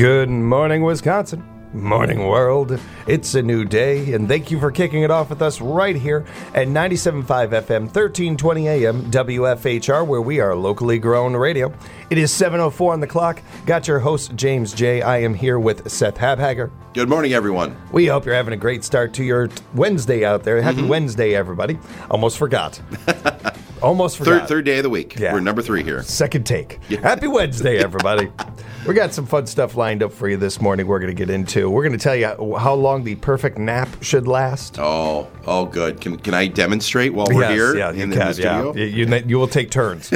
Good morning, Wisconsin. Morning, world. It's a new day, and thank you for kicking it off with us right here at 97.5 FM, 1320 AM, WFHR, where we are locally grown radio. It is 7:04 on the clock. Got your host, James J. I am here with Seth Habhager. Good morning, everyone. We hope you're having a great start to your Wednesday out there. Happy Wednesday, everybody. Almost forgot. Almost forgot. Third day of the week. Yeah. We're number 3 here. Second take. Yeah. Happy Wednesday, everybody. We got some fun stuff lined up for you this morning we're going to get into. We're going to tell you how long the perfect nap should last. Oh, good. Can I demonstrate while we're here in the studio? Yeah. You will take turns.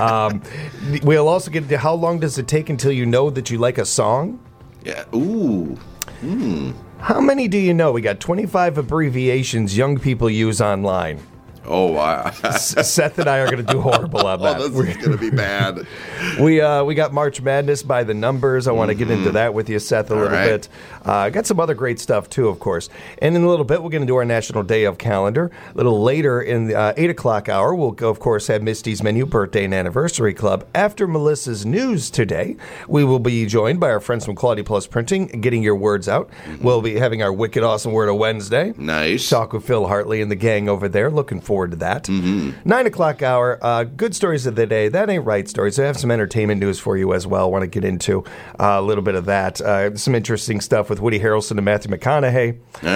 We'll also get into how long does it take until you know that you like a song? Yeah. Ooh. How many do you know? We got 25 abbreviations young people use online. Oh, wow. Seth and I are going to do horrible on that. This is going to be bad. We got March Madness by the numbers. I want to get into that with you, Seth, a little bit. Got some other great stuff, too, of course. And in a little bit, we're going to do our National Day of Calendar. A little later in the 8 o'clock hour, we'll, of course, have Misty's Menu Birthday and Anniversary Club. After Melissa's news today, we will be joined by our friends from Quality Plus Printing, getting your words out. We'll be having our Wicked Awesome Word of Wednesday. Nice. Talk with Phil Hartley and the gang over there. Looking forward to that. 9 o'clock hour, good stories of the day. That ain't right stories. I have some entertainment news for you as well. I want to get into a little bit of that. Some interesting stuff with Woody Harrelson and Matthew McConaughey.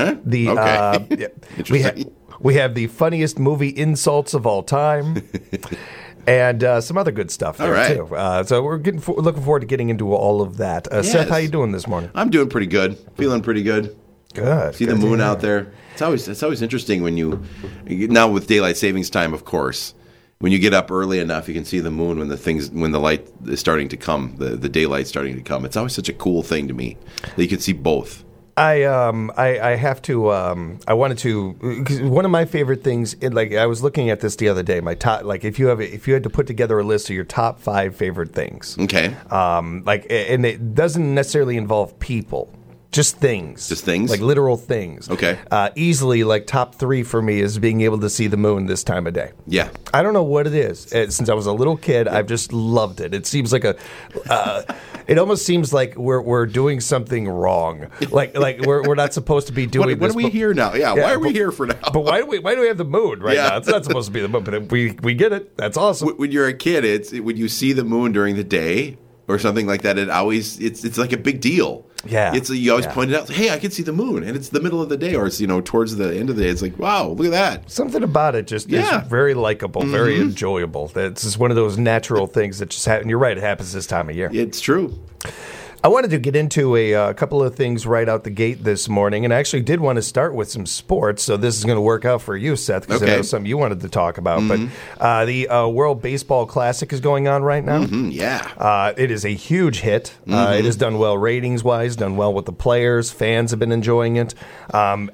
Interesting. We have the funniest movie insults of all time. And some other good stuff there, too. So we're looking forward to getting into all of that. Yes. Seth, how you doing this morning? I'm doing pretty good. Feeling pretty good. Good. See the moon out there. It's always interesting when you now with daylight savings time, of course. When you get up early enough, you can see the moon when the light is starting to come, the daylight's starting to come. It's always such a cool thing to me that you can see both. I have to I wanted to, cause one of my favorite things, I was looking at this the other day, my top, if you had to put together a list of your top 5 favorite things. Okay. And it doesn't necessarily involve people. Just things. Just things? Like literal things. Okay. Easily, top 3 for me is being able to see the moon this time of day. Yeah. I don't know what it is. Since I was a little kid, I've just loved it. It seems like it almost seems like we're doing something wrong. Like we're not supposed to be doing what this. What are we here now? Yeah, why are we here for now? But why do we have the moon right now? It's not supposed to be the moon, but we get it. That's awesome. When you're a kid, when you see the moon during the day or something like that, it's like a big deal. Yeah. You always point it out, hey, I can see the moon, and it's the middle of the day, or it's towards the end of the day. It's like, wow, look at that. Something about it just is very likable, very enjoyable. It's just one of those natural things that just happen. You're right, it happens this time of year. It's true. I wanted to get into a couple of things right out the gate this morning, and I actually did want to start with some sports, so this is going to work out for you, Seth, because I know something you wanted to talk about. But the World Baseball Classic is going on right now. It is a huge hit. It has done well ratings-wise, done well with the players. Fans have been enjoying it. I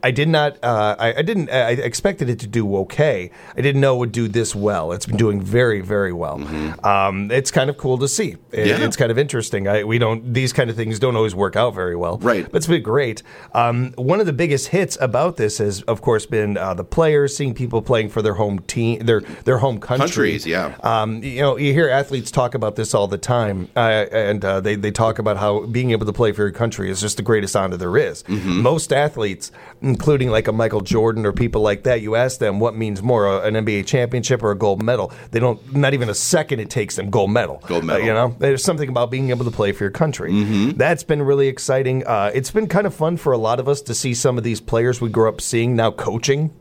expected it to do okay. I didn't know it would do this well. It's been doing very, very well. It's kind of cool to see. It's kind of interesting. These kind of things don't always work out very well. Right. But it's been great. One of the biggest hits about this has, of course, been the players, seeing people playing for their home team, their home countries. You hear athletes talk about this all the time, and they talk about how being able to play for your country is just the greatest honor there is. Most athletes, including like a Michael Jordan or people like that, you ask them what means more, an NBA championship or a gold medal. They don't, not even a second it takes them, gold medal. Gold medal. There's something about being able to play for your country. That's been really exciting. It's been kind of fun for a lot of us to see some of these players we grew up seeing now coaching.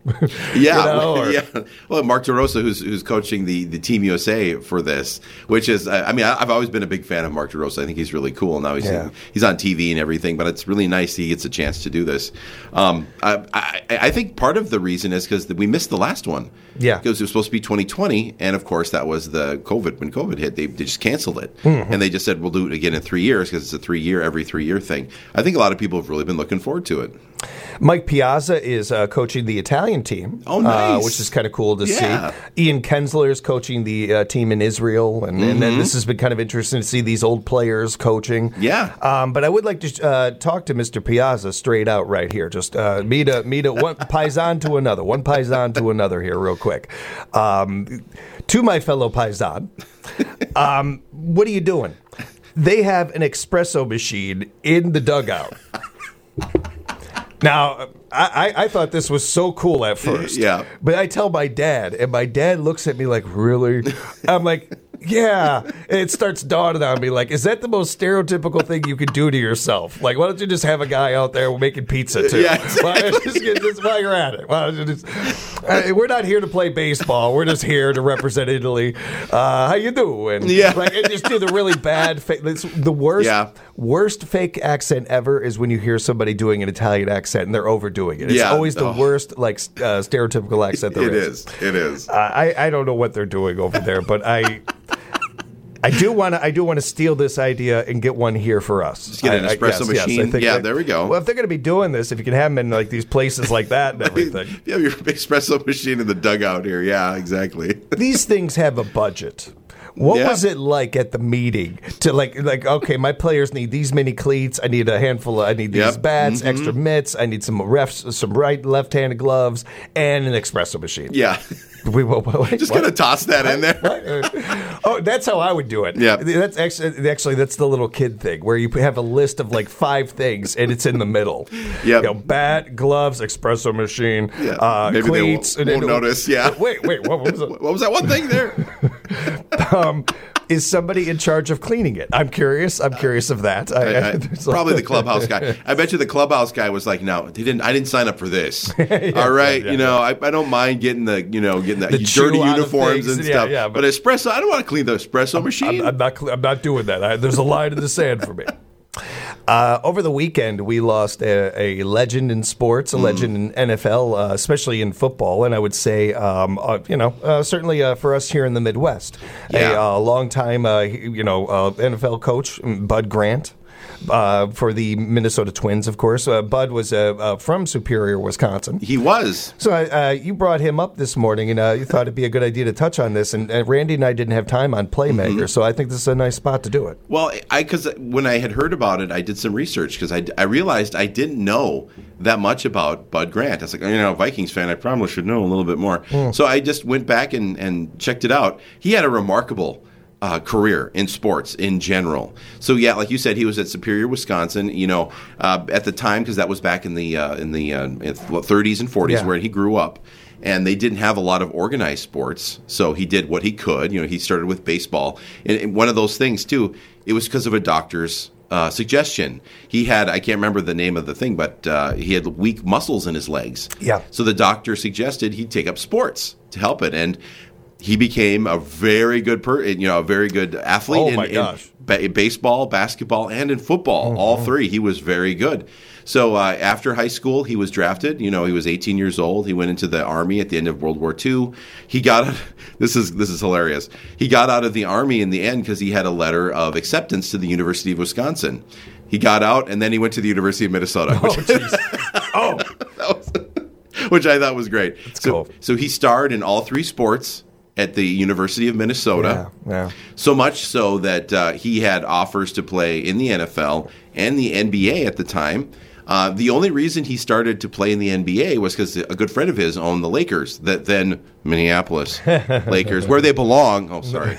Well, Mark DeRosa, who's coaching the Team USA for this, which is, I've always been a big fan of Mark DeRosa. I think he's really cool. Now he's on TV and everything, but it's really nice he gets a chance to do this. I think part of the reason is because we missed the last one. Yeah. Because it was supposed to be 2020, and of course that was the COVID. When COVID hit, they just canceled it. And they just said, we'll do it again in 3 years because it's a every 3 year thing. I think a lot of people have really been looking forward to it. Mike Piazza is coaching the Italian team. Oh, nice. Which is kind of cool to see. Ian Kinsler is coaching the team in Israel. And then this has been kind of interesting to see these old players coaching. But I would like to talk to Mr. Piazza straight out right here. Just meet one paisan to another here real quick. To my fellow paisan, what are you doing? they have an espresso machine in the dugout. Now, I thought this was so cool at first. Yeah. But I tell my dad, and my dad looks at me like, really? I'm like, yeah. And it starts dawning on me, like, is that the most stereotypical thing you could do to yourself? Like, why don't you just have a guy out there making pizza, too? Yeah, exactly. Just while you're at it. We're not here to play baseball. We're just here to represent Italy. How you doing? Yeah. Like, and just do the really bad fake. The worst fake accent ever is when you hear somebody doing an Italian accent and they're overdoing it. It's always the worst, like, stereotypical accent there is. It is. I don't know what they're doing over there, but I do want to steal this idea and get one here for us. Just get an espresso machine. Yes, there we go. Well, if they're going to be doing this, if you can have them in like these places like that and everything. You have your espresso machine in the dugout here. Yeah, exactly. These things have a budget. What was it like at the meeting to like okay, my players need these many cleats. I need a handful. I need these bats, extra mitts. I need some left-handed gloves, and an espresso machine. Yeah. Just gonna toss that in there. Oh, that's how I would do it. Yeah, that's actually that's the little kid thing where you have a list of like 5 things and it's in the middle. Yeah, bat, gloves, espresso machine, maybe cleats. They won't notice. Yeah. Wait, what was it? What was that one thing there? Is somebody in charge of cleaning it? I'm curious of that. Probably the clubhouse guy. I bet you the clubhouse guy was like, "No, I didn't sign up for this." All right, I don't mind getting the dirty uniforms and stuff. Yeah, but espresso, I don't want to clean the espresso machine. I'm not doing that. There's a line in the sand for me. Over the weekend, we lost a legend in sports, a legend in NFL, especially in football, and I would say, certainly for us here in the Midwest, a longtime, NFL coach, Bud Grant. For the Minnesota Twins, of course. Bud was from Superior, Wisconsin. He was. So you brought him up this morning, and you thought it'd be a good idea to touch on this. And Randy and I didn't have time on Playmaker, so I think this is a nice spot to do it. Well, because when I had heard about it, I did some research because I realized I didn't know that much about Bud Grant. I was like, Vikings fan, I probably should know a little bit more. So I just went back and checked it out. He had a remarkable career in sports in general. So yeah, like you said, he was at Superior, Wisconsin. At the time, because that was back in the 30s and 40s where he grew up, and they didn't have a lot of organized sports. So he did what he could. He started with baseball, and one of those things too. It was because of a doctor's suggestion. He had, I can't remember the name of the thing, but he had weak muscles in his legs. Yeah. So the doctor suggested he take up sports to help it, and he became a very good a very good athlete in baseball, basketball, and in football. All three, he was very good. So after high school, he was drafted. He was 18 years old. He went into the Army at the end of World War II. He got this is hilarious. He got out of the Army in the end because he had a letter of acceptance to the University of Wisconsin. He got out, and then he went to the University of Minnesota. Which I thought was great. Cool. So he starred in all 3 sports at the University of Minnesota. Yeah. So much so that he had offers to play in the NFL and the NBA at the time. The only reason he started to play in the NBA was because a good friend of his owned the Lakers, that then Minneapolis Lakers, where they belong. Oh, sorry.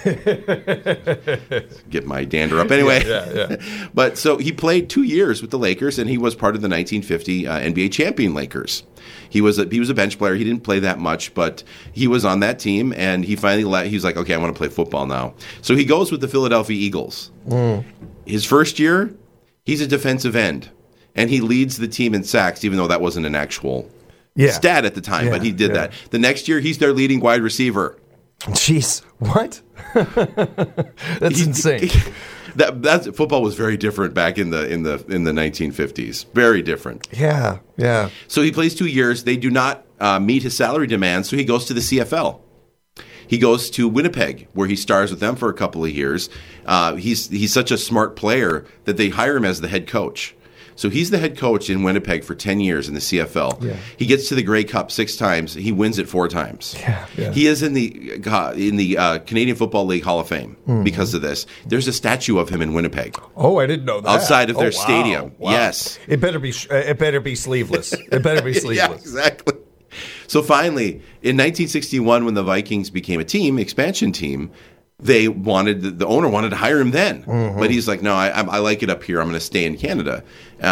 Get my dander up. Anyway. Yeah. But so he played 2 years with the Lakers, and he was part of the 1950 NBA champion Lakers. He was a bench player. He didn't play that much, but he was on that team, and he finally he was like, okay, I want to play football now. So he goes with the Philadelphia Eagles. His first year, he's a defensive end, and he leads the team in sacks, even though that wasn't an actual stat at the time, but he did that. The next year, he's their leading wide receiver. Jeez, what? That's insane. That football was very different back in the 1950s. Very different. Yeah. So he plays 2 years. They do not meet his salary demands, so he goes to the CFL. He goes to Winnipeg, where he stars with them for a couple of years. He's such a smart player that they hire him as the head coach. So he's the head coach in Winnipeg for 10 years in the CFL. Yeah. He gets to the Grey Cup 6 times. He wins it 4 times. Yeah. He is in the Canadian Football League Hall of Fame because of this. There's a statue of him in Winnipeg. Oh, I didn't know that. Outside of their stadium. Wow. Yes. It better be sleeveless. It better be sleeveless. Yeah, exactly. So finally, in 1961, when the Vikings became a team, expansion team, the owner wanted to hire him then, but he's like, no, I like it up here. I'm going to stay in Canada.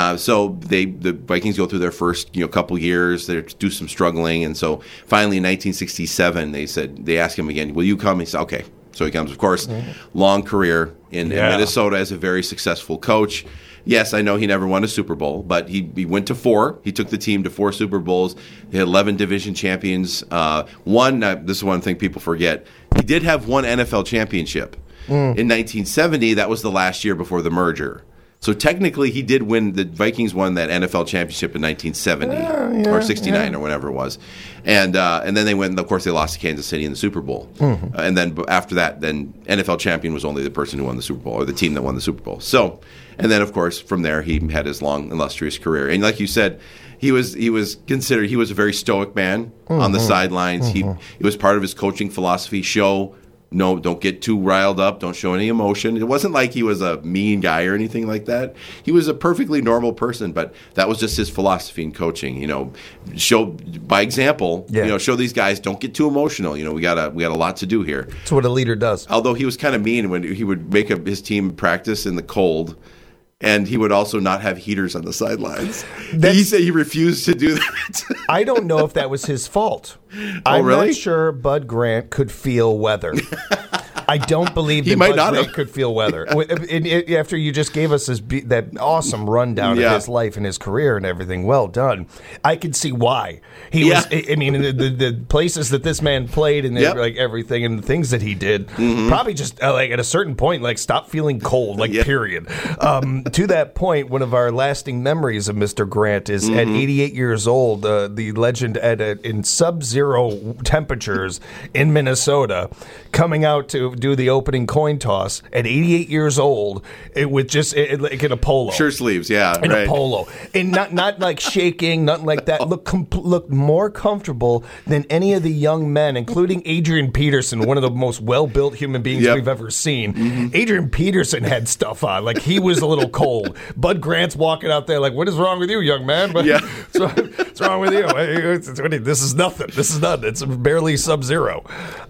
So the Vikings go through their first couple years. They do some struggling, and so finally in 1967 they asked him again, will you come? He said, okay. So he comes. Of course, long career in Minnesota as a very successful coach. Yes, I know he never won a Super Bowl, but he went to 4. He took the team to 4 Super Bowls. He had 11 division champions. This is one thing people forget. He did have one NFL championship. In 1970, that was the last year before the merger. So technically, he did win. The Vikings won that NFL championship in 1970 or 69 or whatever it was, and then they went. Of course, they lost to Kansas City in the Super Bowl, and then after that, then NFL champion was only the person who won the Super Bowl or the team that won the Super Bowl. So, and then of course from there he had his long illustrious career, and like you said, he was considered. He was a very stoic man on the sidelines. It was part of his coaching philosophy. No, don't get too riled up. Don't show any emotion. It wasn't like he was a mean guy or anything like that. He was a perfectly normal person, but that was just his philosophy in coaching. Show by example. Show these guys, don't get too emotional. We got a lot to do here. That's what a leader does. Although he was kind of mean when he would make his team practice in the cold. And he would also not have heaters on the sidelines. He said he refused to do that. I don't know if that was his fault. I'm not sure Bud Grant could feel weather. I don't believe that Bud Grant could feel weather. After you just gave us that awesome rundown of his life and his career and everything, well done. I can see why. He was. I mean, the places that this man played and everything and the things that he did, probably just at a certain point, stop feeling cold, period. To that point, one of our lasting memories of Mr. Grant is at 88 years old, the legend in sub-zero temperatures in Minnesota, coming out to do the opening coin toss at 88 years old with just in a polo. Shirt sleeves, in a polo. And not like shaking, nothing like that. Looked more comfortable than any of the young men, including Adrian Peterson, one of the most well-built human beings we've ever seen. Adrian Peterson had stuff on. He was a little cold. Bud Grant's walking out there what is wrong with you, young man? What's wrong with you? This is nothing. This is nothing. It's barely sub-zero.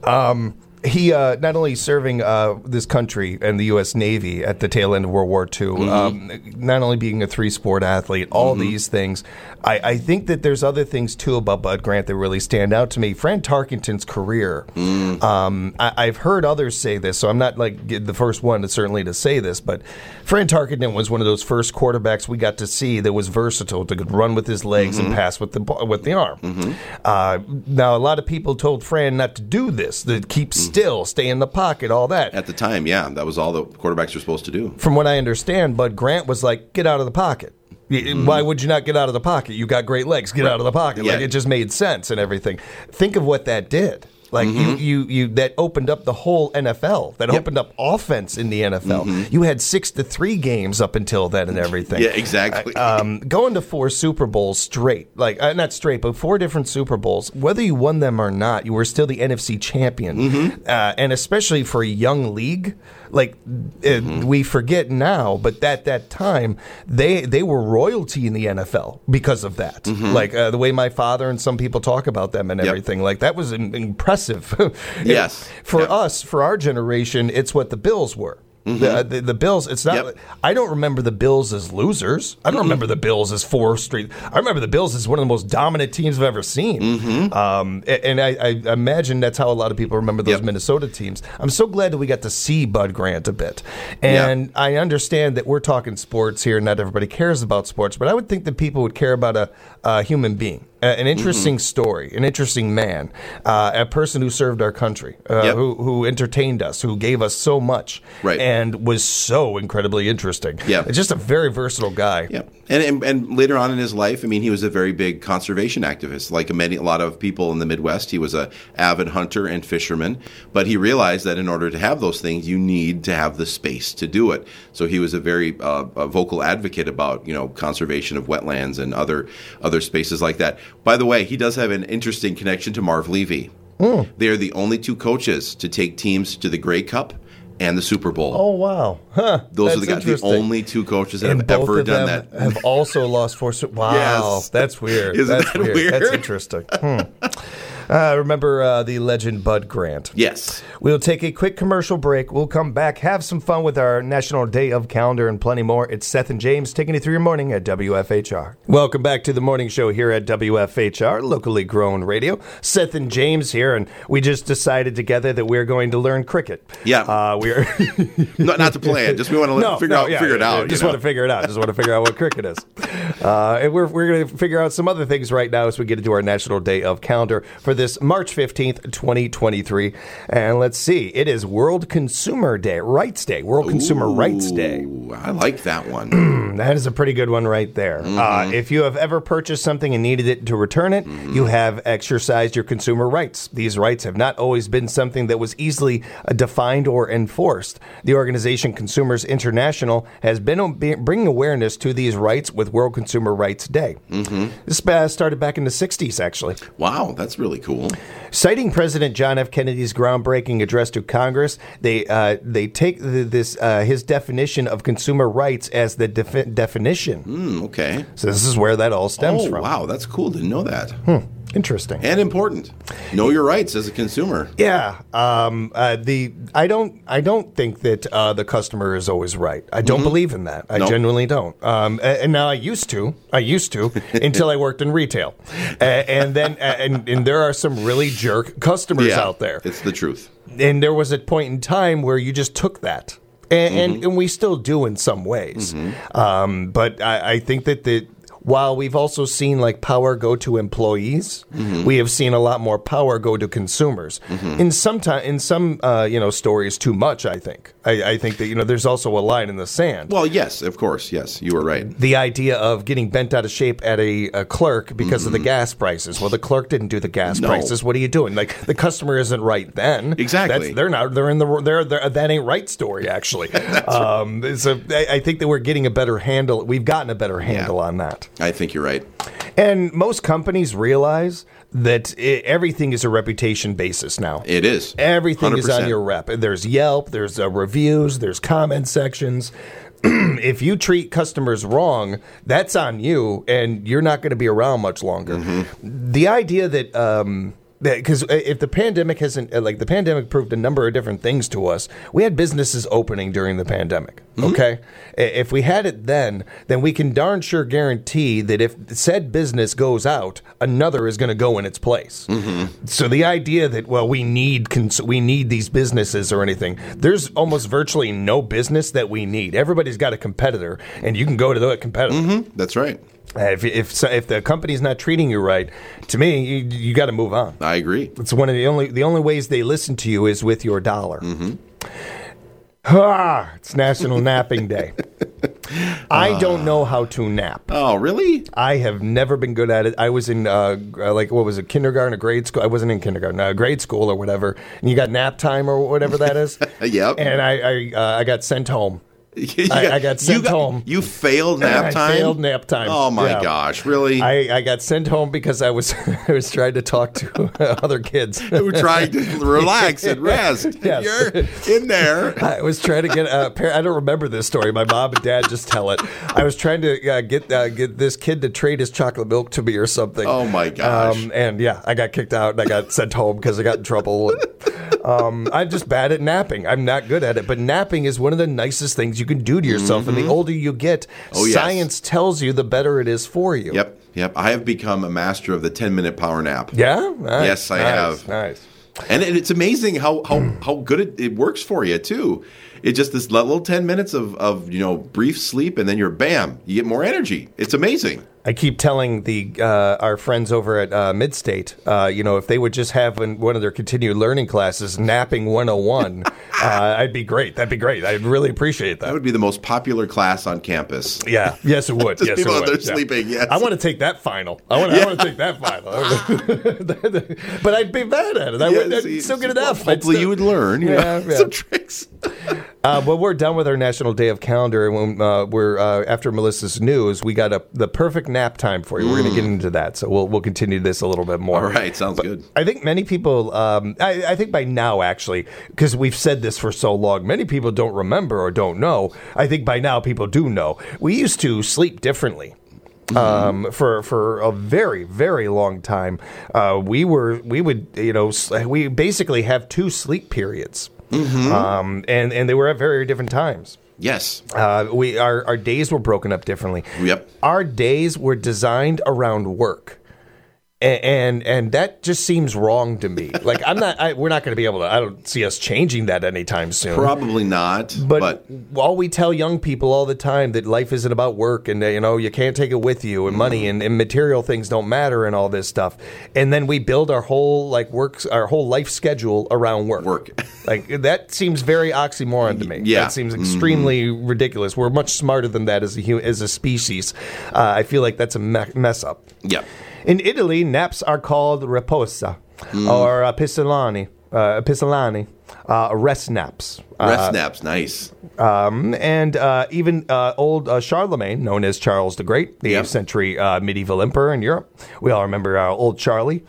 He not only serving this country and the U.S. Navy at the tail end of World War II, not only being a 3-sport athlete, all these things. I think that there's other things, too, about Bud Grant that really stand out to me. Fran Tarkenton's career, I've heard others say this, so I'm not the first one to say this, but Fran Tarkenton was one of those first quarterbacks we got to see that was versatile, that could run with his legs and pass with the arm. Now, a lot of people told Fran not to do this, to keep still, stay in the pocket, all that. At the time, that was all the quarterbacks were supposed to do. From what I understand, Bud Grant was get out of the pocket. Why would you not get out of the pocket? You got great legs. Get out of the pocket. It just made sense and everything. Think of what that did. You that opened up the whole NFL. That opened up offense in the NFL. You had 6-3 games up until then and everything. Yeah, exactly. Going to 4 Super Bowls straight, not straight, but 4 different Super Bowls. Whether you won them or not, you were still the NFC champion. And especially for a young league, we forget now, but at that time they were royalty in the NFL because of that. The way my father and some people talk about them and everything, that was impressive. Yes. For us, for our generation, it's what the Bills were. The Bills, it's not. I don't remember the Bills as losers. I don't remember the Bills as 4 straight. I remember the Bills as one of the most dominant teams I've ever seen. And I imagine that's how a lot of people remember those Minnesota teams. I'm so glad that we got to see Bud Grant a bit. And I understand that we're talking sports here. Not everybody cares about sports, but I would think that people would care about a human being. An interesting story, an interesting man, a person who served our country, who entertained us, who gave us so much, and was so incredibly interesting. Just a very versatile guy. And later on in his life, he was a very big conservation activist. Like a lot of people in the Midwest, he was an avid hunter and fisherman. But he realized that in order to have those things, you need to have the space to do it. So he was a very vocal advocate about conservation of wetlands and other spaces like that. By the way, he does have an interesting connection to Marv Levy. They are the only 2 coaches to take teams to the Grey Cup and the Super Bowl. Oh, wow. Those are the only 2 coaches that have ever done that. Have also lost 4. Wow. Yes. That's weird. Isn't that weird? That's interesting. Remember the legend Bud Grant? Yes. We'll take a quick commercial break. We'll come back, have some fun with our National Day of Calendar and plenty more. It's Seth and James taking you through your morning at WFHR. Welcome back to the morning show here at WFHR, locally grown radio. Seth and James here, and we just decided together that we're going to learn cricket. Yeah. We're not to play it. Just we want to figure it out. Just want to figure it out. Just want to figure out what cricket is. And we're going to figure out some other things right now as we get into our National Day of Calendar for this March 15th, 2023. And let's see. It is World Consumer Rights Day. World Consumer Rights Day. I like that one. That is a pretty good one right there. If you have ever purchased something and needed it to return it, you have exercised your consumer rights. These rights have not always been something that was easily defined or enforced. The organization Consumers International has been bringing awareness to these rights with World Consumer Rights Day. This started back in the 60s, actually. Wow, that's really cool. Citing President John F. Kennedy's groundbreaking address to Congress, they take his definition of consumer rights as the definition. Okay. So this is where that all stems from. Wow, that's cool. Didn't know that. Interesting and important. Know your rights as a consumer. Yeah. I don't think that the customer is always right. I don't believe in that. I genuinely don't. And now I used to until I worked in retail, and then and there are some really jerk customers out there. It's the truth. And there was a point in time where you just took that. And we still do in some ways. But I think that while we've also seen like power go to employees, we have seen a lot more power go to consumers. In some stories, too much. I think. I think that there's also a line in the sand. Well, yes, of course, yes, you were right. The idea of getting bent out of shape at a clerk because of the gas prices. Well, the clerk didn't do the gas prices. What are you doing? Like the customer isn't right then. Exactly. They're that ain't right story actually. So I think that we're getting a better handle. We've gotten a better handle on that. I think you're right. And most companies realize that everything is a reputation basis now. It is. Everything 100%. is on your rep. There's Yelp, there's reviews, there's comment sections. If you treat customers wrong, that's on you, and you're not going to be around much longer. The idea that because if the pandemic the pandemic proved a number of different things to us. We had businesses opening during the pandemic. Okay, if we had it then we can darn sure guarantee that if said business goes out, another is going to go in its place. So the idea that we need these businesses or anything, there's almost virtually no business that we need. Everybody's got a competitor, and you can go to the competitor. That's right. If the company's not treating you right, to me, you got to move on. I agree. It's one of the only ways they listen to you is with your dollar. It's National Napping Day. I don't know how to nap. Oh, really? I have never been good at it. I was in kindergarten or grade school. I wasn't in kindergarten, grade school or whatever. And you got nap time or whatever that is. Yep. And I got sent home. I got sent home. You failed nap time? I failed nap time. Oh, my gosh. Really? I got sent home because I was trying to talk to other kids. You were trying to relax and rest. Yes. You're in there. I was trying to get I don't remember this story. My mom and dad just tell it. I was trying to get this kid to trade his chocolate milk to me or something. Oh, my gosh. I got kicked out and I got sent home because I got in trouble. I'm just bad at napping. I'm not good at it. But napping is one of the nicest things you can do to yourself. And the older you get, science tells you the better it is for you. Yep. I have become a master of the 10-minute power nap. Yeah? Nice. Yes, I have. Nice. And it's amazing how good it works for you, too. It's just this little 10 minutes of brief sleep, and then you get more energy. It's amazing. I keep telling our friends over at Midstate, if they would just have in one of their continued learning classes, Napping 101, I'd be great. That'd be great. I'd really appreciate that. That would be the most popular class on campus. Yeah. Yes, it would. Just people out there sleeping, yes. I want to take that final. I want to take that final. But I'd be bad at it. I'd still get an F. Hopefully you would learn some tricks. Well, we're done with our National Day of Calendar, and when we're after Melissa's news, we got the perfect nap time for you. We're going to get into that, so we'll continue this a little bit more. All right, sounds good. I think many people, I think by now actually, because we've said this for so long, many people don't remember or don't know. I think by now people do know. We used to sleep differently. for a very, very long time. We basically have 2 sleep periods, and they were at very different times. Yes. Our days were broken up differently. Yep. Our days were designed around work. And that just seems wrong to me. Like we're not going to be able to. I don't see us changing that anytime soon. Probably not. But while we tell young people all the time that life isn't about work, and you can't take it with you, and money and material things don't matter, and all this stuff, and then we build our whole our whole life schedule around work. Like that seems very oxymoron to me. Yeah, that seems extremely ridiculous. We're much smarter than that as a species. I feel like that's a mess up. Yeah. In Italy, naps are called riposa or pisellani, rest naps. Rest naps, nice. And even old Charlemagne, known as Charles the Great, the 8th century medieval emperor in Europe. We all remember old Charlie.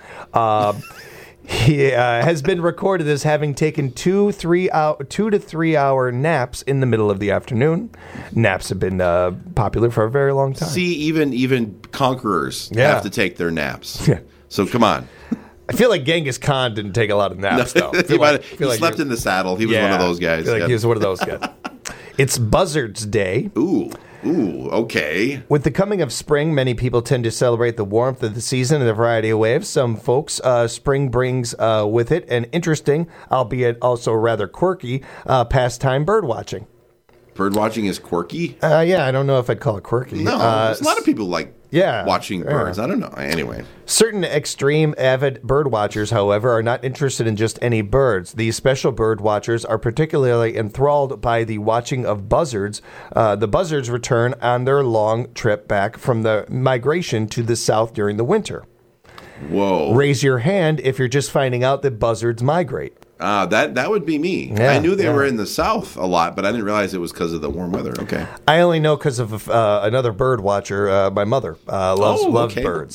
He has been recorded as having taken 2 to 3 hour naps in the middle of the afternoon. Naps have been popular for a very long time. See, even conquerors have to take their naps. Yeah. So come on. I feel like Genghis Khan didn't take a lot of naps, though. He slept in the saddle. He was one of those guys. I feel like he was one of those guys. It's Buzzards Day. Ooh, okay. With the coming of spring, many people tend to celebrate the warmth of the season in a variety of ways. Some folks, spring brings with it an interesting, albeit also rather quirky, pastime, bird watching. Bird watching is quirky? Yeah, I don't know if I'd call it quirky. No, there's a lot of people like watching birds. I don't know. Anyway. Certain extreme avid bird watchers, however, are not interested in just any birds. These special bird watchers are particularly enthralled by the watching of buzzards. The buzzards return on their long trip back from the migration to the south during the winter. Whoa. Raise your hand if you're just finding out that buzzards migrate. That would be me. Yeah, I knew they were in the south a lot, but I didn't realize it was because of the warm weather. Okay. I only know because of another bird watcher. My mother loves birds.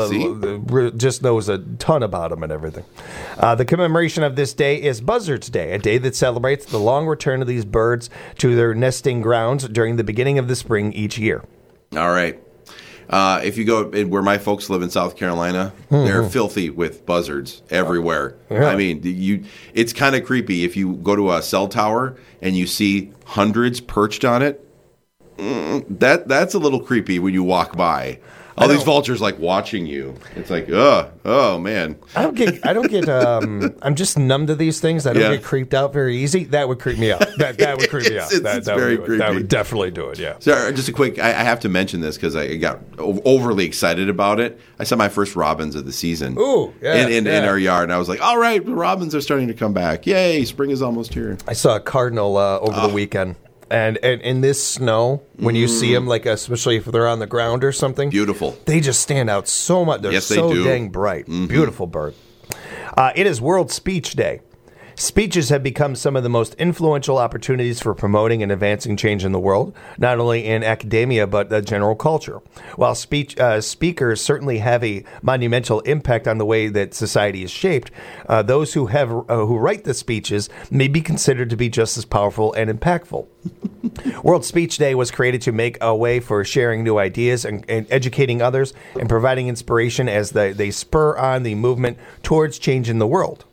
Just knows a ton about them and everything. The commemoration of this day is Buzzards Day, a day that celebrates the long return of these birds to their nesting grounds during the beginning of the spring each year. All right. If you go where my folks live in South Carolina, they're filthy with buzzards everywhere. Yeah. I mean, it's kind of creepy if you go to a cell tower and you see hundreds perched on it. That's a little creepy when you walk by. All these vultures like watching you. It's like, oh man. I don't get. I'm just numb to these things. I don't get creeped out very easy. That would creep me out. That would creep me out. It's very creepy. That would definitely do it. Yeah. So just a quick. I have to mention this because I got overly excited about it. I saw my first robins of the season. Ooh, yeah. In our yard, and I was like, all right, the robins are starting to come back. Yay! Spring is almost here. I saw a cardinal over the weekend. And in this snow, when you see them, like especially if they're on the ground or something, beautiful. They just stand out so much. They're so dang bright. Beautiful bird. It is World Speech Day. Speeches have become some of the most influential opportunities for promoting and advancing change in the world, not only in academia but the general culture. While speakers certainly have a monumental impact on the way that society is shaped, those who write the speeches may be considered to be just as powerful and impactful. World Speech Day was created to make a way for sharing new ideas and educating others and providing inspiration as they spur on the movement towards change in the world.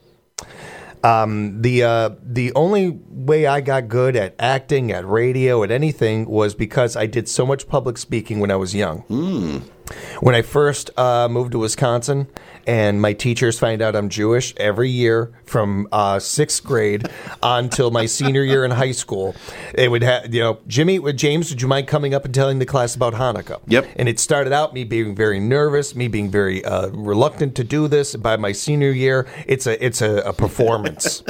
The only way I got good at acting, at radio, at anything was because I did so much public speaking when I was young. When I first moved to Wisconsin and my teachers find out I'm Jewish every year from 6th grade until my senior year in high school, they would have, James, would you mind coming up and telling the class about Hanukkah? Yep. And it started out me being very nervous, me being very reluctant to do this. By my senior year, it's a performance.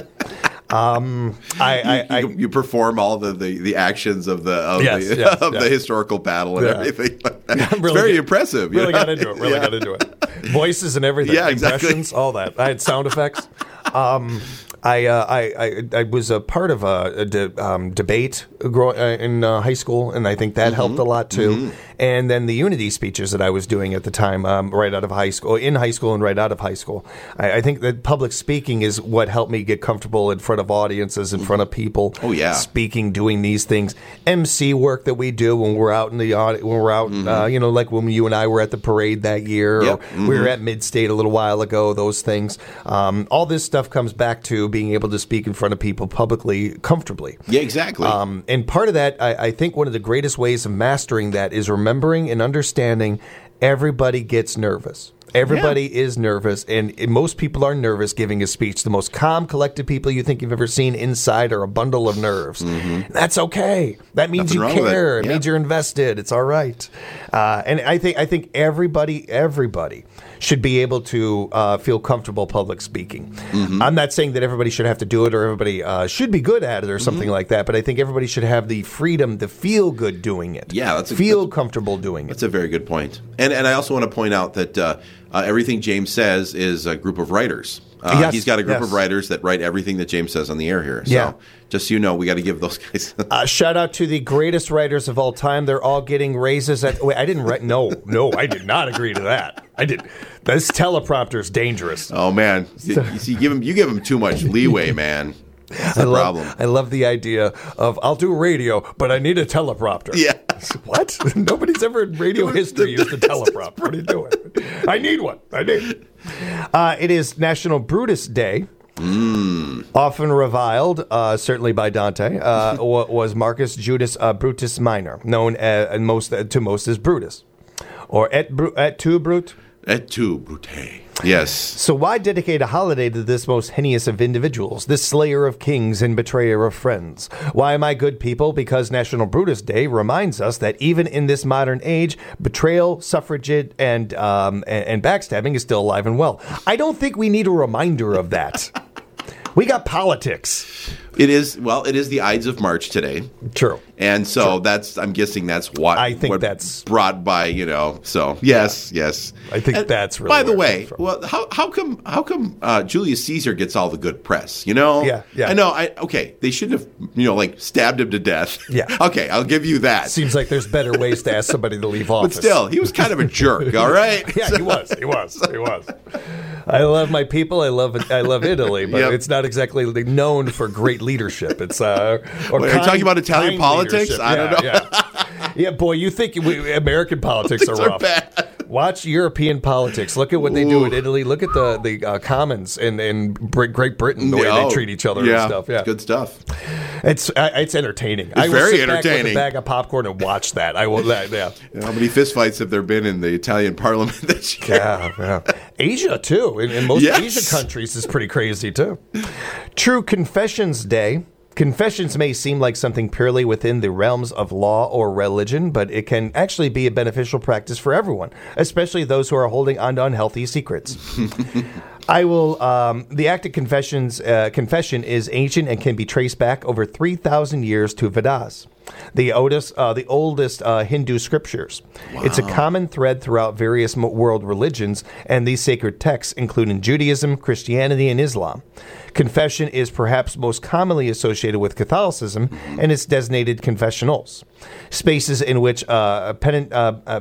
You perform all the actions of the historical battle and everything. It's very impressive. Really got into it. Got into it. Voices and everything. Yeah, exactly. Impressions, all that. I had sound effects. I was a part of a debate in high school, and I think that helped a lot too. Mm-hmm. And then the unity speeches that I was doing at the time, right out of high school, in high school and right out of high school. I think that public speaking is what helped me get comfortable in front of audiences, in front of people. Oh yeah, speaking, doing these things. MC work that we do when we're out in the when we're out, like when you and I were at the parade that year, or we were at Mid-State a little while ago. Those things, all this stuff comes back to being able to speak in front of people publicly, comfortably. Yeah, exactly. And part of that, I think one of the greatest ways of mastering that is remembering and understanding everybody gets nervous. Everybody is nervous, and most people are nervous giving a speech. The most calm, collected people you think you've ever seen inside are a bundle of nerves. Mm-hmm. That's okay. That means you care. It means you're invested. It's all right. And I think everybody should be able to feel comfortable public speaking. Mm-hmm. I'm not saying that everybody should have to do it or everybody should be good at it or something like that, but I think everybody should have the freedom to feel good doing it. Yeah, feel comfortable doing it. That's a very good point. And I also want to point out that everything James says is a group of writers. He's got a group of writers that write everything that James says on the air here. So just so you know, we got to give those guys. Shout out to the greatest writers of all time. They're all getting raises. Wait, I didn't write. No, I did not agree to that. I did. This teleprompter is dangerous. Oh man, you give him too much leeway, man. That's the problem. I love the idea of I'll do radio, but I need a teleprompter. Yeah. What? Nobody's ever in radio history used a teleprompter. What are you doing? I need one. It is National Brutus Day. Often reviled, certainly by Dante, was Marcus Junius Brutus Minor, known to most as Brutus, or et tu Brute. Et tu Brute. Yes. So why dedicate a holiday to this most heinous of individuals, this slayer of kings and betrayer of friends? Why, my good people? Because National Brutus Day reminds us that even in this modern age, betrayal, suffragette, and backstabbing is still alive and well. I don't think we need a reminder of that. We got politics. It is the Ides of March today. True. And so I'm guessing that's what I think that's brought by, so yes. I think that's really. By the way, well, how come Julius Caesar gets all the good press? Yeah. I know. They shouldn't have, stabbed him to death. Yeah. Okay, I'll give you that. Seems like there's better ways to ask somebody to leave office. But still, he was kind of a jerk. All right. Yeah, he was. I love my people. I love Italy, but it's not exactly known for great leadership. It's are you talking about Italian politics? Leadership. I don't know. Yeah, boy, you think American politics are rough. Bad. Watch European politics. Look at what they do in Italy. Look at the Commons in Great Britain, the way they treat each other and stuff. Yeah, good stuff. It's entertaining. I will very sit entertaining. Back with a bag of popcorn and watch that. I will. Yeah. How many fistfights have there been in the Italian Parliament this year? Yeah. Asia too. In most Asian countries, is pretty crazy too. True Confessions Day. Confessions may seem like something purely within the realms of law or religion, but it can actually be a beneficial practice for everyone, especially those who are holding on to unhealthy secrets. The act of confession is ancient and can be traced back over 3,000 years to Vedas, the oldest Hindu scriptures. Wow. It's a common thread throughout various world religions and these sacred texts, including Judaism, Christianity, and Islam. Confession is perhaps most commonly associated with Catholicism and its designated confessionals, spaces in which penitent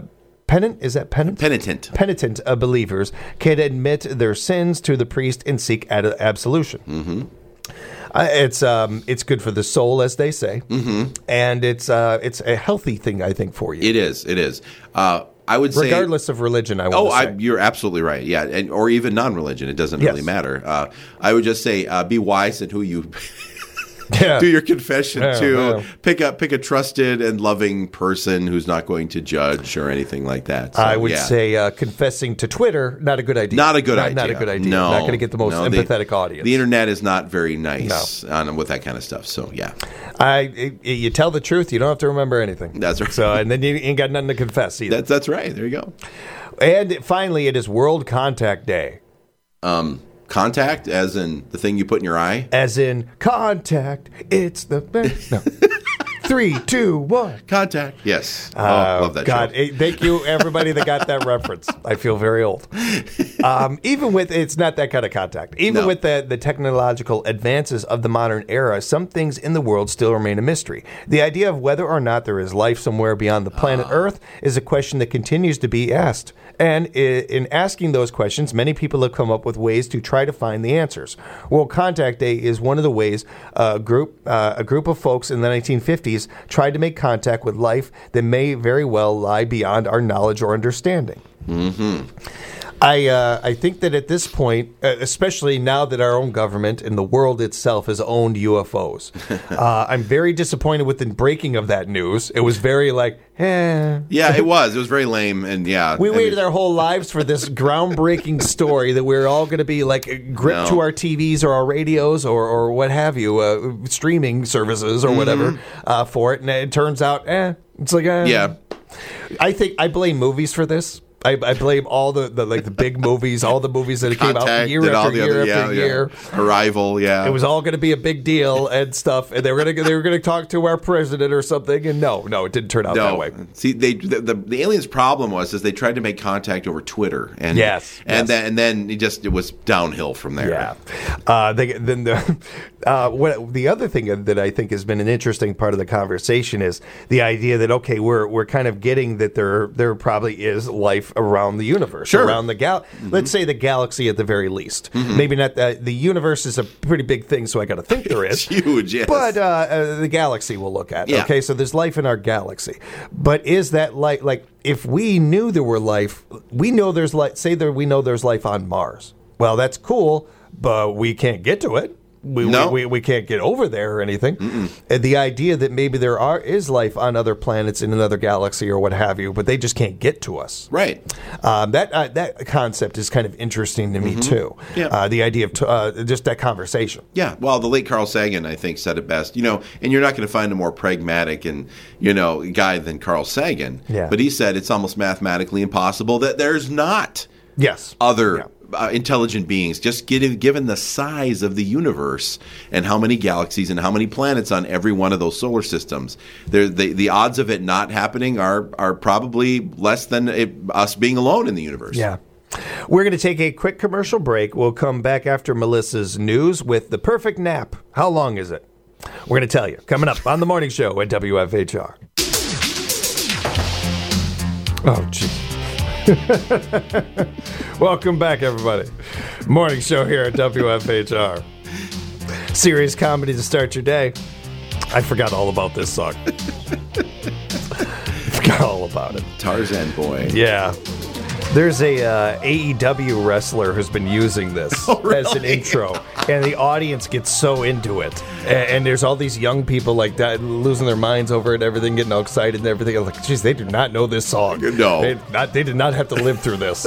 believers can admit their sins to the priest and seek absolution. Mm-hmm. It's good for the soul, as they say, and it's a healthy thing, I think, for you. It is. I would say, regardless of religion, you're absolutely right. Yeah, or even non-religion, it doesn't really matter. I would just say, be wise in who you do your confession to. Pick a trusted and loving person who's not going to judge or anything like that. So, I would say confessing to Twitter, not a good idea. Not a good idea. Not a good idea. No, not going to get the most empathetic audience. The internet is not very nice with that kind of stuff. So yeah, you tell the truth, you don't have to remember anything. That's right. So and then you ain't got nothing to confess either. That's right. There you go. And finally, it is World Contact Day. Contact, as in the thing you put in your eye? As in contact, it's the best. No. 3, 2, 1. Contact. Yes. Love that God, show. thank you, everybody that got that reference. I feel very old. Even with, it's not that kind of contact. Even with the technological advances of the modern era, some things in the world still remain a mystery. The idea of whether or not there is life somewhere beyond the planet Earth is a question that continues to be asked. And in asking those questions, many people have come up with ways to try to find the answers. World Contact Day is one of the ways a group of folks in the 1950s tried to make contact with life that may very well lie beyond our knowledge or understanding. Mm-hmm. I think that at this point, especially now that our own government and the world itself has owned UFOs, I'm very disappointed with the breaking of that news. It was very like, eh. Yeah, it was. It was very lame, and yeah. We waited our whole lives for this groundbreaking story that we're all going to be like gripped to our TVs or our radios or what have you, streaming services or whatever for it, and it turns out, it's like, yeah. I think I blame movies for this. I blame all the big movies, all the movies that came out year after year. Arrival, yeah. It was all going to be a big deal and stuff, and they were going to talk to our president or something, and no, it didn't turn out that way. See, the aliens' problem was they tried to make contact over Twitter, and then it was downhill from there. Yeah. The other thing that I think has been an interesting part of the conversation is the idea that we're kind of getting that there probably is life around the universe, around the let's say the galaxy at the very least. Maybe not the universe is a pretty big thing, so I got to think there is. It's huge, yes. But the galaxy we'll look at. Yeah. Okay, so there's life in our galaxy, but is that like if we knew there were life, we know there's life. Say that we know there's life on Mars. Well, that's cool, but we can't get to it. We can't get over there or anything. And the idea that maybe there is life on other planets in another galaxy or what have you, but they just can't get to us. Right. That concept is kind of interesting to me too. Yeah. The idea of just that conversation. Yeah. Well, the late Carl Sagan, I think, said it best. And you're not going to find a more pragmatic and guy than Carl Sagan. Yeah. But he said it's almost mathematically impossible that there's not other. Yeah. Intelligent beings, just given the size of the universe and how many galaxies and how many planets on every one of those solar systems, the odds of it not happening are probably less than us being alone in the universe. Yeah. We're going to take a quick commercial break. We'll come back after Melissa's news with the perfect nap. How long is it? We're going to tell you. Coming up on the morning show at WFHR. Oh, geez. Welcome back, everybody. Morning show here at WFHR. Serious comedy to start your day. I forgot all about this song. Forgot all about it. Tarzan Boy. Yeah. There's a AEW wrestler who's been using this as an intro, and the audience gets so into it. And there's all these young people like that losing their minds over it and everything, getting all excited and everything. I'm like, geez, they do not know this song. No. They did not have to live through this.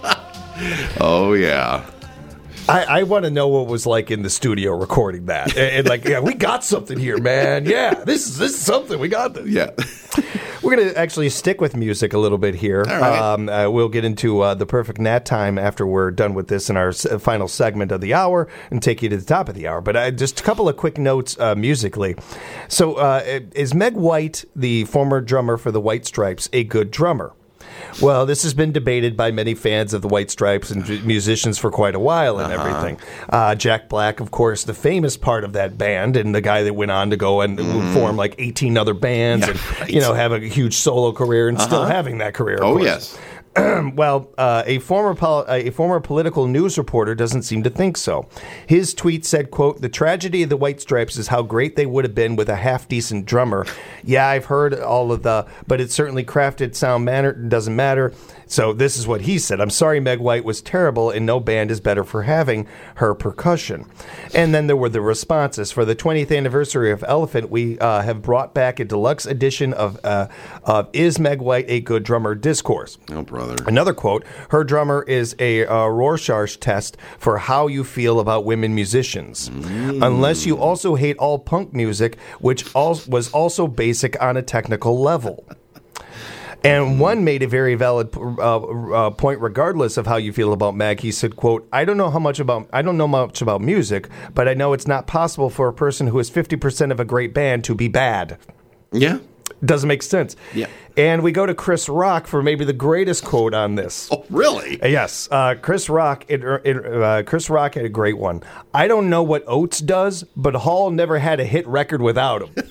Oh, yeah. I want to know what it was like in the studio recording that. And like, yeah, we got something here, man. Yeah, this is something. We got this. Yeah. We're going to actually stick with music a little bit here. All right. We'll get into the perfect nap time after we're done with this in our final segment of the hour and take you to the top of the hour. But just a couple of quick notes musically. So is Meg White, the former drummer for the White Stripes, a good drummer? Well, this has been debated by many fans of the White Stripes and musicians for quite a while and everything. Jack Black, of course, the famous part of that band and the guy that went on to go and form like 18 other bands and have a huge solo career and still having that career. Of course. Yes. Well, a former political news reporter doesn't seem to think so. His tweet said, quote, "The tragedy of the White Stripes is how great they would have been with a half-decent drummer. Yeah, I've heard all of but it's certainly crafted sound manner doesn't matter." So this is what he said. "I'm sorry Meg White was terrible, and no band is better for having her percussion." And then there were the responses. For the 20th anniversary of Elephant, we have brought back a deluxe edition of Is Meg White a Good Drummer? Discourse. Oh, brother. Another quote, "Her drummer is a Rorschach test for how you feel about women musicians. Unless you also hate all punk music, which was also basic on a technical level." And one made a very valid point regardless of how you feel about Meg. He said, quote, I don't know much about music, but I know it's not possible for a person who is 50% of a great band to be bad. Yeah. Doesn't make sense. Yeah. And we go to Chris Rock for maybe the greatest quote on this. Oh, really? Yes. Chris Rock had a great one. I don't know what Oates does, but Hall never had a hit record without him.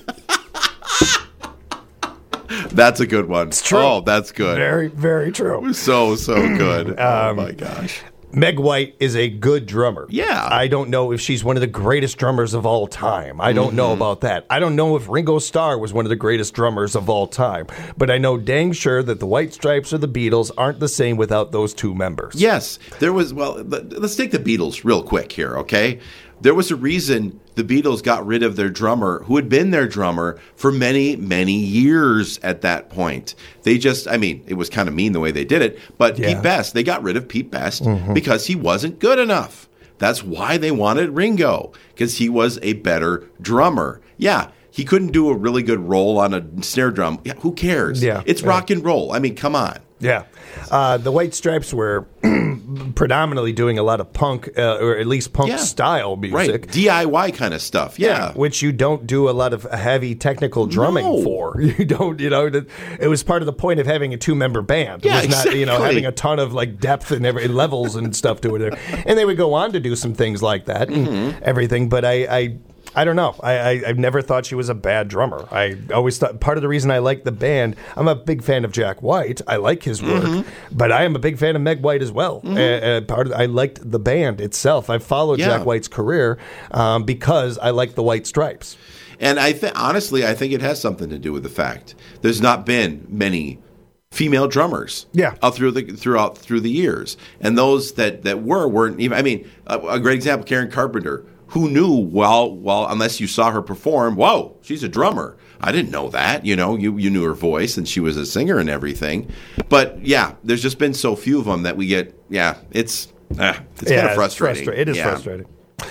That's a good one. It's true. Oh, that's good. Very, very true. So good. Oh, my gosh. Meg White is a good drummer. Yeah. I don't know if she's one of the greatest drummers of all time. I don't know about that. I don't know if Ringo Starr was one of the greatest drummers of all time. But I know dang sure that the White Stripes or the Beatles aren't the same without those two members. Yes. Let's take the Beatles real quick here, okay? There was a reason the Beatles got rid of their drummer, who had been their drummer for many, many years at that point. They just, it was kind of mean the way they did it, but yeah. Pete Best, they got rid of Pete Best because he wasn't good enough. That's why they wanted Ringo, because he was a better drummer. Yeah, he couldn't do a really good roll on a snare drum. Yeah, who cares? Yeah, it's rock and roll. Come on. Yeah. The White Stripes were predominantly doing a lot of punk, or at least punk-style music. Right, DIY kind of stuff, yeah. Which you don't do a lot of heavy technical drumming for. You don't, it was part of the point of having a two-member band. It was exactly. not, having a ton of, depth and levels and stuff to it. And they would go on to do some things like that and everything, but I don't know. I've never thought she was a bad drummer. I always thought part of the reason I like the band, I'm a big fan of Jack White. I like his work, but I am a big fan of Meg White as well. I liked the band itself. I followed Jack White's career because I like the White Stripes. And honestly, I think it has something to do with the fact there's not been many female drummers through the years. And those that weren't even, a great example, Karen Carpenter, who knew, unless you saw her perform, whoa, she's a drummer. I didn't know that. You knew her voice, and she was a singer and everything. But, yeah, there's just been so few of them that we get, it's kind of frustrating. It is frustrating.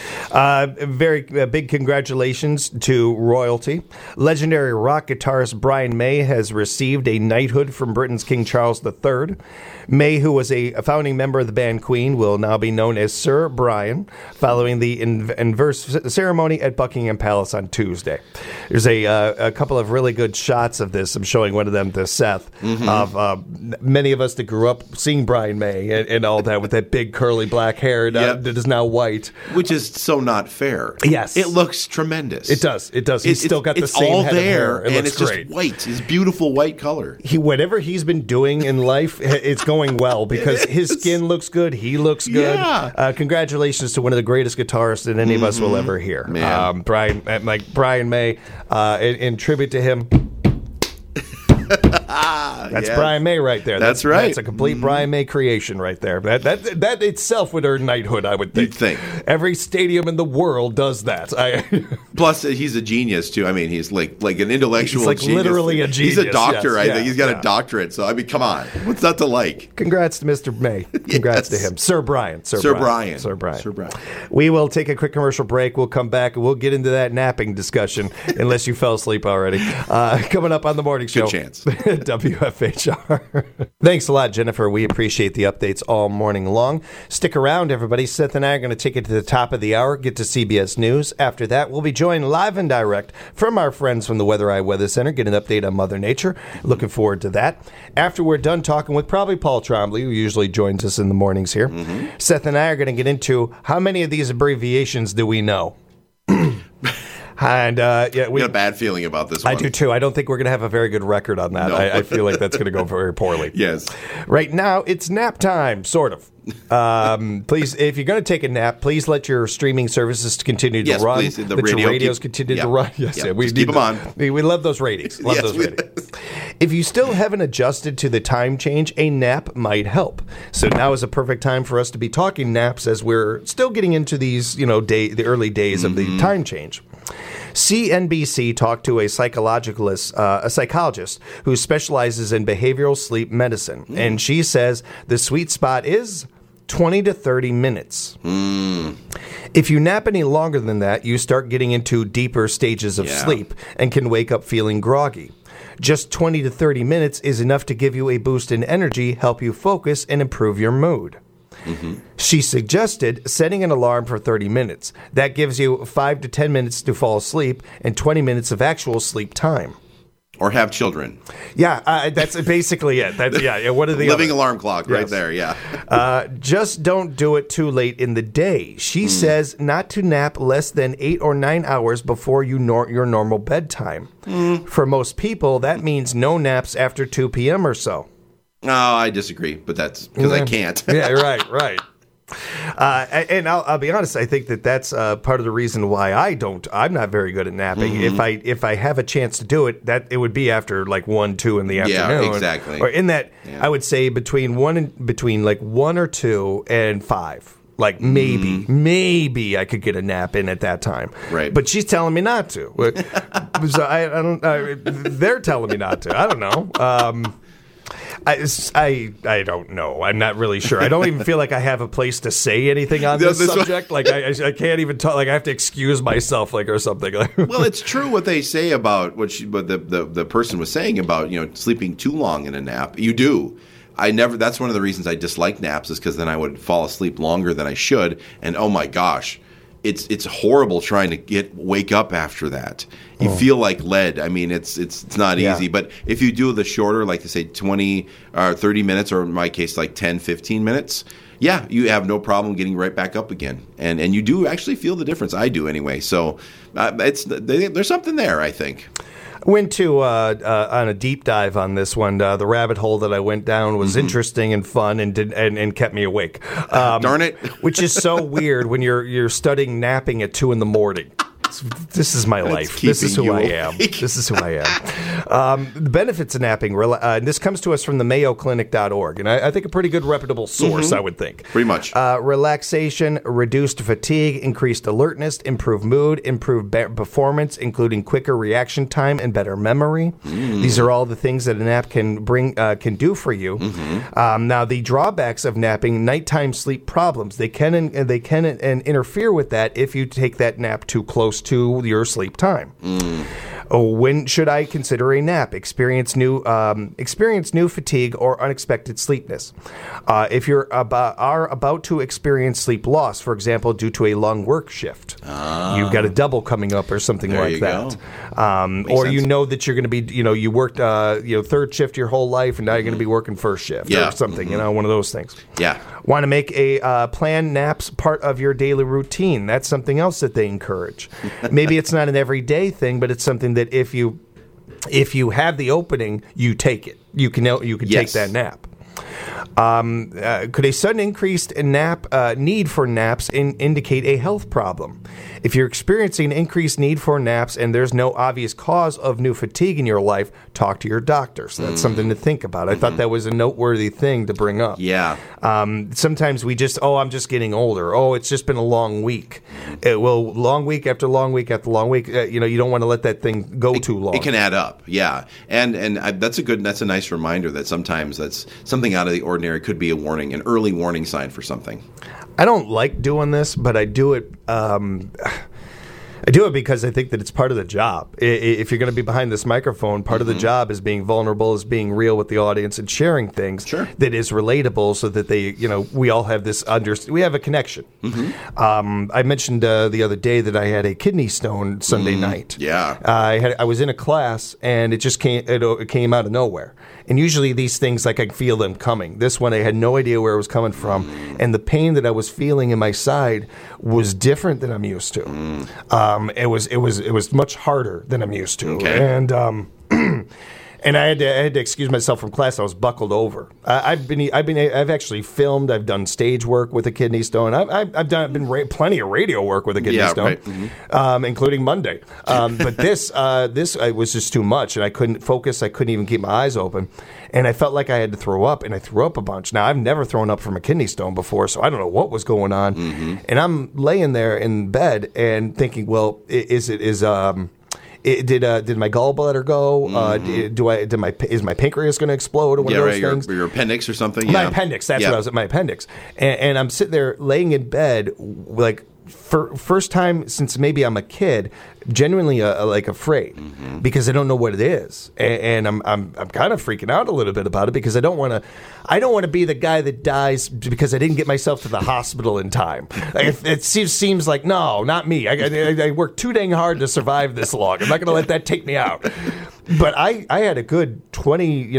Very big congratulations to royalty. Legendary rock guitarist Brian May has received a knighthood from Britain's King Charles III. May, who was a founding member of the band Queen, will now be known as Sir Brian, following the inverse ceremony at Buckingham Palace on Tuesday. There's a couple of really good shots of this. I'm showing one of them to Seth, of many of us that grew up seeing Brian May and all that with that big curly black hair that is now white. Which is so not fair. Yes. It looks tremendous. It does. He's still got the same head of hair. It looks great. Just white. It's beautiful white color. Whatever he's been doing in life, it's going well because his skin looks good. He looks good. Yeah. Congratulations to one of the greatest guitarists that any of us will ever hear. Brian May, in tribute to him. That's Brian May right there. That's right. That's a complete Brian May creation right there. That itself would earn knighthood, I would think. You'd think. Every stadium in the world does that. Plus, he's a genius, too. He's like an intellectual genius. He's literally a genius. He's a doctor, I think. He's got a doctorate. So, come on. What's not to like? Congrats to Mr. May. Congrats to him. Sir Brian. Sir Brian. We will take a quick commercial break. We'll come back and we'll get into that napping discussion, unless you fell asleep already. Coming up on the morning show. Good chance. WFHR. Thanks a lot, Jennifer. We appreciate the updates all morning long. Stick around, everybody. Seth and I are going to take it to the top of the hour, get to CBS News. After that, we'll be joined live and direct from our friends from the Weather Eye Weather Center, get an update on Mother Nature. Looking forward to that. After we're done talking with probably Paul Trombley, who usually joins us in the mornings here, Seth and I are going to get into how many of these abbreviations do we know? And we got a bad feeling about this one. I do too. I don't think we're going to have a very good record on that. No. I feel like that's going to go very poorly. Yes. Right now, it's nap time, sort of. Please, if you're going to take a nap, please let your streaming services continue to run. Please. Let your radios continue to run. Yes, we keep them on. We love those ratings. If you still haven't adjusted to the time change, a nap might help. So now is a perfect time for us to be talking naps as we're still getting into these, the early days of the time change. CNBC talked to a psychologist who specializes in behavioral sleep medicine, and she says the sweet spot is 20 to 30 minutes. If you nap any longer than that, you start getting into deeper stages of sleep and can wake up feeling groggy. Just 20 to 30 minutes is enough to give you a boost in energy, help you focus, and improve your mood. She suggested setting an alarm for 30 minutes. That gives you 5 to 10 minutes to fall asleep and 20 minutes of actual sleep time. Or have children. Yeah, that's basically it. What are the living alarm clock right there? Yeah. Just don't do it too late in the day. She says not to nap less than 8 or 9 hours before your normal bedtime. For most people, that means no naps after 2 p.m. or so. No, I disagree, but that's because I can't. Yeah, right. And I'll be honest. I think that's part of the reason why I'm not very good at napping. If I have a chance to do it, that it would be after like 1, 2 in the afternoon. Yeah, exactly. Or in that, I would say between 1 or 2 and 5. Like maybe I could get a nap in at that time. Right. But she's telling me not to. So I don't. They're telling me not to. I don't know. I don't know. I'm not really sure. I don't even feel like I have a place to say anything on this subject. Like I can't even talk. Like I have to excuse myself, or something. Well, it's true what they say about what the person was saying about sleeping too long in a nap. You do. That's one of the reasons I dislike naps is because then I would fall asleep longer than I should, and oh my gosh. It's horrible trying to wake up after that. You feel like lead. I mean, it's not easy. But if you do the shorter, like they say 20 or 30 minutes, or in my case, like 10, 15 minutes, you have no problem getting right back up again. And you do actually feel the difference. I do anyway. So there's something there, I think. Went to on a deep dive on this one. The rabbit hole that I went down was interesting and fun and kept me awake. Darn it! Which is so weird when you're studying napping at 2 a.m. This is my life. This is who I am. This is who I am. The benefits of napping. This comes to us from the MayoClinic.org, and I think a pretty good reputable source. I would think. Pretty much. Relaxation, reduced fatigue, increased alertness, improved mood, improved performance, including quicker reaction time and better memory. These are all the things that a nap can do for you. Now, the drawbacks of napping: nighttime sleep problems. They can interfere with that if you take that nap too close to your sleep time. When should I consider a nap? Experience new fatigue or unexpected sleepiness. If you're about to experience sleep loss, for example, due to a long work shift, you've got a double coming up or something like that. Or sense. You know that you're going to be, you worked third shift your whole life, and now you're going to be working first shift or something. One of those things. Yeah. Want to make a planned naps part of your daily routine? That's something else that they encourage. Maybe it's not an everyday thing, but it's something that if you have the opening, you take it. You can take that nap. Could a sudden increased need for naps indicate a health problem? If you're experiencing an increased need for naps and there's no obvious cause of new fatigue in your life, talk to your doctor. So that's something to think about. I thought that was a noteworthy thing to bring up. Yeah. Sometimes we just, I'm just getting older. Oh, it's just been a long week. Long week after long week after long week. You don't want to let that thing go too long. It can add up. Yeah. And that's a nice reminder that sometimes that's something out of the ordinary could be an early warning sign for something. I don't like doing this, but I do it. I do it because I think that it's part of the job. If you're going to be behind this microphone, part of the job is being vulnerable, is being real with the audience and sharing things that is relatable, so that they, we all have this we have a connection. I mentioned the other day that I had a kidney stone Sunday night. Yeah, I was in a class and it just came out of nowhere. And usually these things, like, I feel them coming. This one, I had no idea where it was coming from. And the pain that I was feeling in my side was different than I'm used to. It was much harder than I'm used to. Okay. And I had to excuse myself from class. I was buckled over. I've actually filmed. I've done stage work with a kidney stone. I've done plenty of radio work with a kidney stone, right. Including Monday. But this was just too much, and I couldn't focus. I couldn't even keep my eyes open, and I felt like I had to throw up, and I threw up a bunch. Now, I've never thrown up from a kidney stone before, so I don't know what was going on. And I'm laying there in bed and thinking, well, did my gallbladder go? Is my pancreas going to explode? Or one of those things? Your appendix or something. My appendix. That's what I was at. My appendix. And I'm sitting there laying in bed, like, for first time since maybe I'm a kid, genuinely like afraid because I don't know what it is, and I'm kind of freaking out a little bit about it because I don't want to be the guy that dies because I didn't get myself to the hospital in time. It seems like no, not me. I worked too dang hard to survive this long. I'm not going to let that take me out. But I had a good 20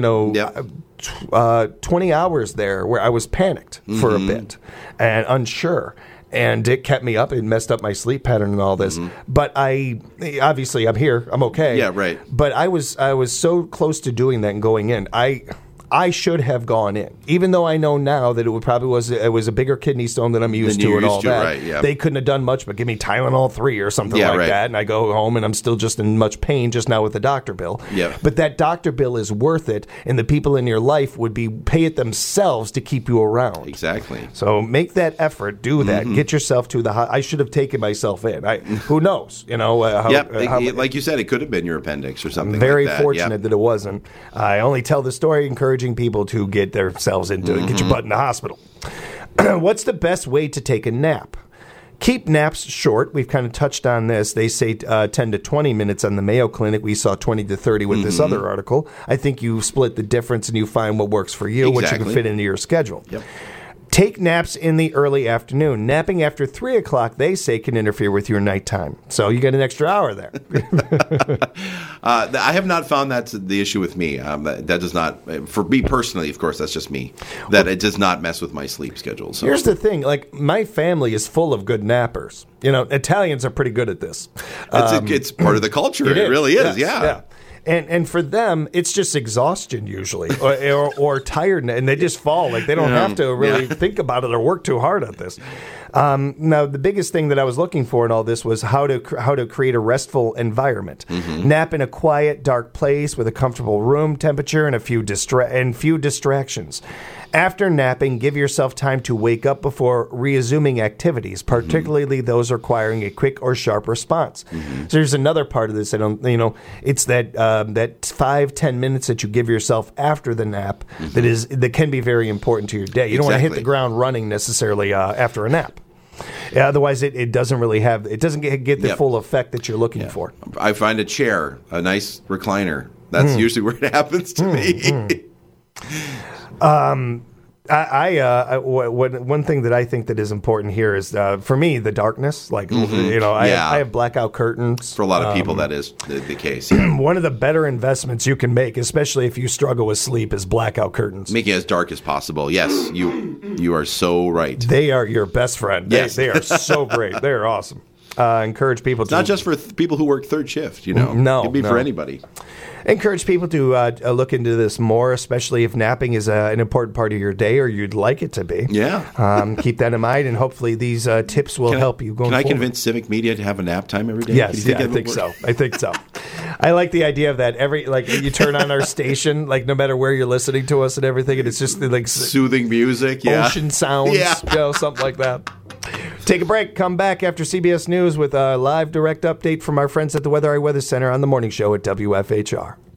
hours there where I was panicked for a bit and unsure. And it kept me up. It messed up my sleep pattern and all this. But obviously, I'm here. I'm okay. Yeah, right. But I was so close to doing that and going in. I should have gone in, even though I know now that it was a bigger kidney stone than I'm used to and all that. Right, yeah. They couldn't have done much but give me Tylenol 3 or something like that, and I go home and I'm still just in much pain just now with the doctor bill. Yeah. But that doctor bill is worth it, and the people in your life would pay it themselves to keep you around. Exactly. So make that effort, do that, get yourself to the. I should have taken myself in. Who knows? Like you said, it could have been your appendix or something. Very like that. fortunate that it wasn't. I only tell the story encouraging people to get themselves into it, get your butt in the hospital. What's the best way to take a nap? Keep naps short. We've kind of touched on this. They say 10 to 20 minutes on the Mayo Clinic. We saw 20 to 30 with this other article. I think you split the difference and you find what works for you, what you can fit into your schedule. Yep. Take naps in the early afternoon. Napping after 3 o'clock, they say, can interfere with your nighttime. So you get an extra hour there. I have not found that's the issue with me. That does not, for me personally, of course, that's just me, that it does not mess with my sleep schedule. So. Here's the thing. Like, my family is full of good nappers. Italians are pretty good at this. It's part of the culture. It really is, yes, yeah. And for them, it's just exhaustion usually, or tiredness, and they just fall. Like they don't have to really think about it or work too hard at this. Now, the biggest thing that I was looking for in all this was how to create a restful environment. Nap in a quiet, dark place with a comfortable room temperature and few distractions. After napping, give yourself time to wake up before resuming activities, particularly those requiring a quick or sharp response. So there's another part of this. It's that 5-10 minutes that you give yourself after the nap that can be very important to your day. You don't want to hit the ground running necessarily after a nap. Yeah, otherwise, it doesn't really get the full effect that you're looking for. I find a chair, a nice recliner. That's usually where it happens to me. One thing that I think that is important here is for me the darkness. Like I have blackout curtains. For a lot of people, that is the case. Yeah. One of the better investments you can make, especially if you struggle with sleep, is blackout curtains. Make it as dark as possible. Yes, you are so right. They are your best friend. Yes. They are so great. They are awesome. Encourage people. It's not just for people who work third shift. No, it can be for anybody. Encourage people to look into this more, especially if napping is an important part of your day or you'd like it to be. Yeah. Keep that in mind, and hopefully these tips will help you going forward. Can I convince Civic Media to have a nap time every day? Yes, I think so. I like the idea of that. You turn on our station, like no matter where you're listening to us and everything, and it's just like soothing music, ocean sounds, something like that. Take a break. Come back after CBS News with a live direct update from our friends at the Weather Eye Weather Center on the morning show at WFHR.